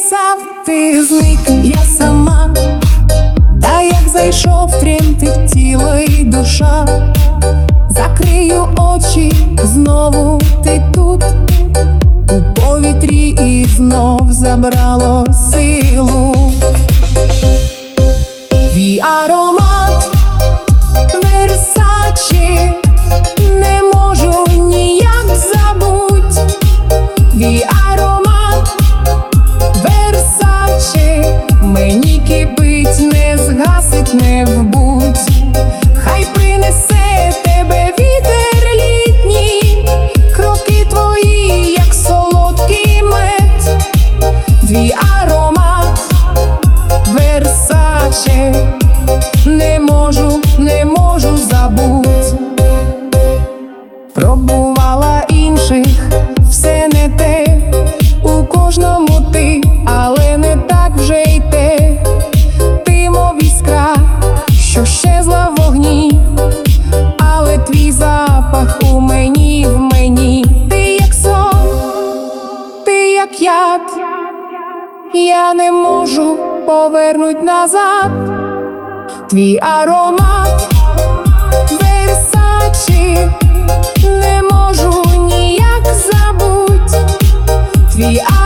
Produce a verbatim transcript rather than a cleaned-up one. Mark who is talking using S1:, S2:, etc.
S1: писав, ти зник, я сама, та як зайшов, тремтить тіло і душа. Закрию очі, знову ти тут, у повітрі і знов забрало силу. Твій аромат Версачі, не можу ніяк забуть. Твій аромат Версачі, мені кипить, не згасить, не вбудь. Хай принесе тебе вітер літній, кроки твої, як солодкий мед. Твій аромат Версачі, не можу, не можу забуть. Пробувала інших, все не те, у кожному ти, але не так вже й те. Ти мов іскра, що щезла в вогні, але твій запах у мені, в мені. Ти як сон, ти як яд, я не можу повернуть назад. Твій аромат Версачі, не можу ніяк забуть. Твій